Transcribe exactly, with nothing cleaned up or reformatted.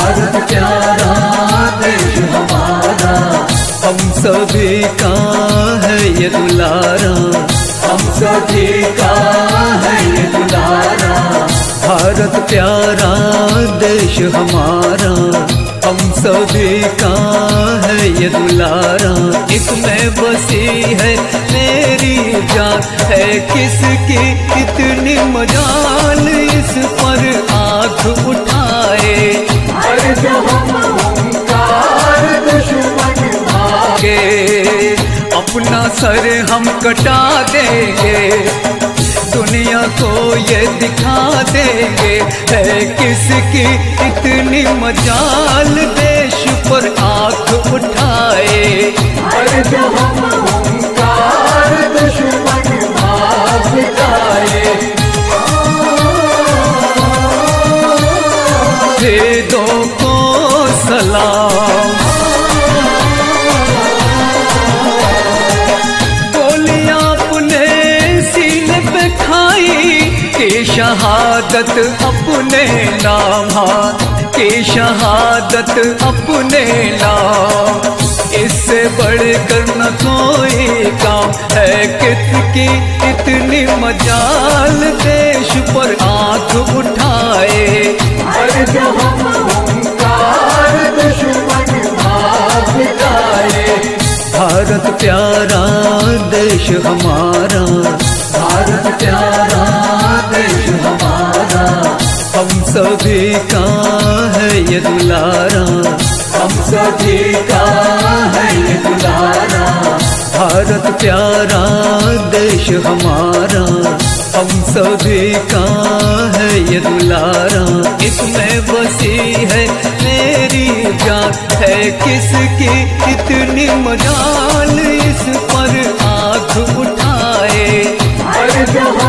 भारत प्यारा देश हमारा, हम सभी का है ये दुलारा, हम सभी का है ये दुलारा। भारत प्यारा देश हमारा, हम सभी का है ये दुलारा। इसमें बसी है मेरी जान, है किसकी इतनी मजाल, इस पर आँख उठाए हर जहाँ ओंकार दुश्मन के अपना सर हम कटा देंगे, दुनिया को ये दिखा देंगे, है किसकी इतनी मजाल, देश पर आँख उठाए हर जहाँ ओंकार दुश्मन भाग जाए। वेदों को सलाम, गोलियां अपने सीने पे खाई, के शहादत अपने नाम, के शहादत अपने नाम। इससे बढ़कर न कोई काम, है किसकी इतनी मजाल, देश पर आँख उठाए हर जहाँ ओंकार दुश्मन भाग जाए। भारत प्यारा देश हमारा, भारत प्यारा देश हमारा, हम सभी का है ये दुलारा, हम सभी का है ये दुलारा। भारत प्यारा देश हमारा, हम सभी का है ये दुलारा। इसमें बसी है मेरी जान, है किसकी इतनी मजाल, इस पर आँख उठाए हर जहाँ